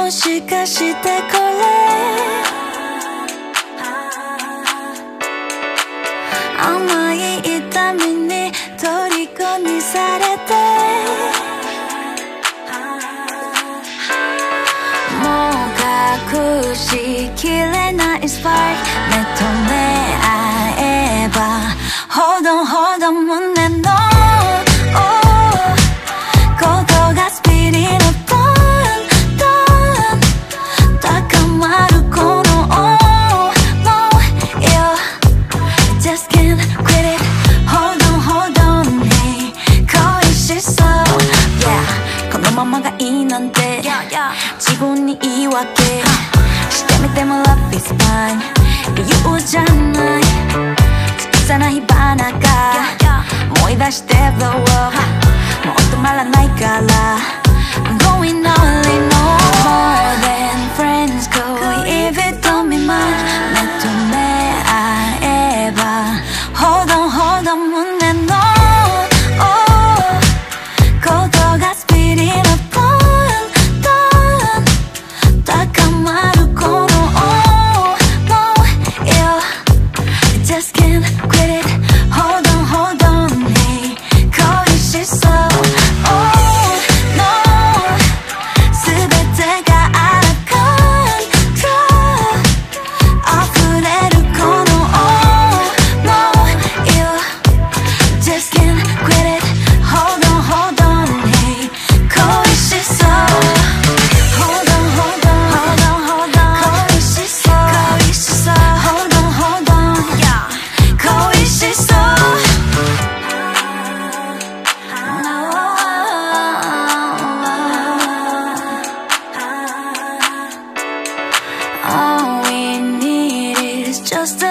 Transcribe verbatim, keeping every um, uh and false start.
もしかしてこれ甘い痛みに虜にされてもう隠しきれないスパーク目と目合えばほどほど胸のことがスピーディーなトーントーン高まるこの想い Just can't quit it Hold on hold on に恋しそう Yeah このままがいいなんて自分に言い訳してみても Love is fine 理由じゃない小さな火花が思い出して blow up もう止まらないから I'm going all in More than friends 恋人未満目と目合えばほどほど胸のことがスピーディーなトーントーン高まるこの想い Just can't quit it Hold on hold on に恋しそう Oh no 全てがあるcontrol 溢れるこの想い Just can't quit it Hold on hold on に恋しそう Hold on hold on hold on hold on 恋しそう恋しそう Hold on hold on 恋しそう All we need is just a